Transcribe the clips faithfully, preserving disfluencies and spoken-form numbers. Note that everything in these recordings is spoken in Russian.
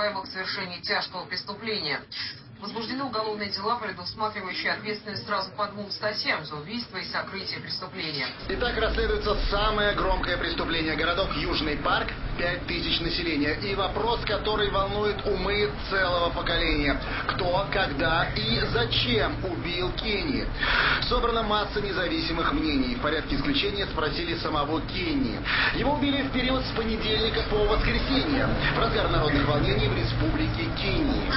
подозреваемых в совершении тяжкого преступления. Возбуждены уголовные дела, предусматривающие ответственность сразу по двум статьям за убийство и сокрытие преступления. Итак, расследуется самое громкое преступление. Городок Южный Парк, пять тысяч населения. И вопрос, который волнует умы целого поколения. Кто, когда и зачем убил Кенни? Собрана масса независимых мнений. В порядке исключения спросили самого Кенни. Его убили в период с понедельника по воскресенье, в разгар народных волнений в республике Кении.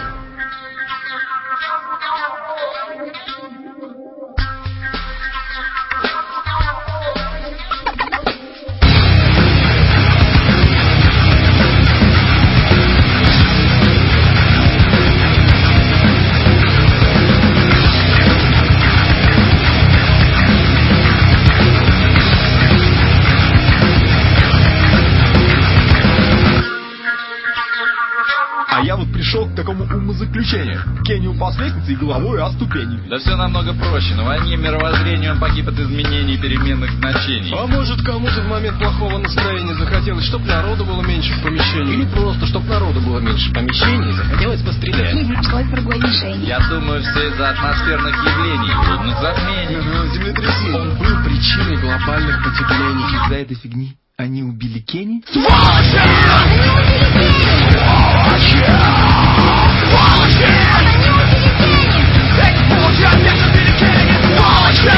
А я вот пришел к такому умозаключению. Кенни упал с лестницы и головой о ступени. Да все намного проще. На войне мировоззрения он погиб от изменений переменных значений. А может, кому-то в момент плохого настроения захотелось, чтоб народу было меньше в помещении. Или просто, чтоб народу было меньше в помещении, захотелось пострелять. Или нашлось другой мишени. Я думаю, все из-за атмосферных явлений, лунных затмений. Землетрясений. Он был причиной глобальных потеплений. Из-за этой фигни они убили Кенни? Сволочи! Сволочи! Сволочи! Эти сволочи опять убили Кенни! Сволочи!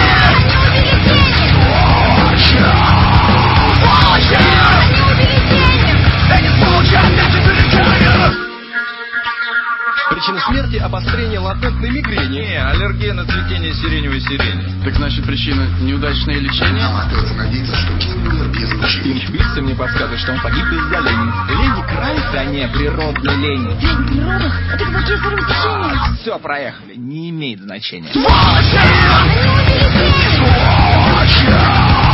Сволочи! Сволочи! Эти сволочи опять убили Кенни! Причина смерти – обострение латентной мигрени. Не, аллергия на цветение сиреневой сирени. Так значит, причина – неудачное лечение? Нам остается надеяться, что Кенни умер без мучений. Интуиция мне подсказывает, что он погиб из-за лени. Лени край, да не, природной лени. Лень в природах – это какие сырые течения. Все, проехали, не имеет значения. Сволочи! Сволочи!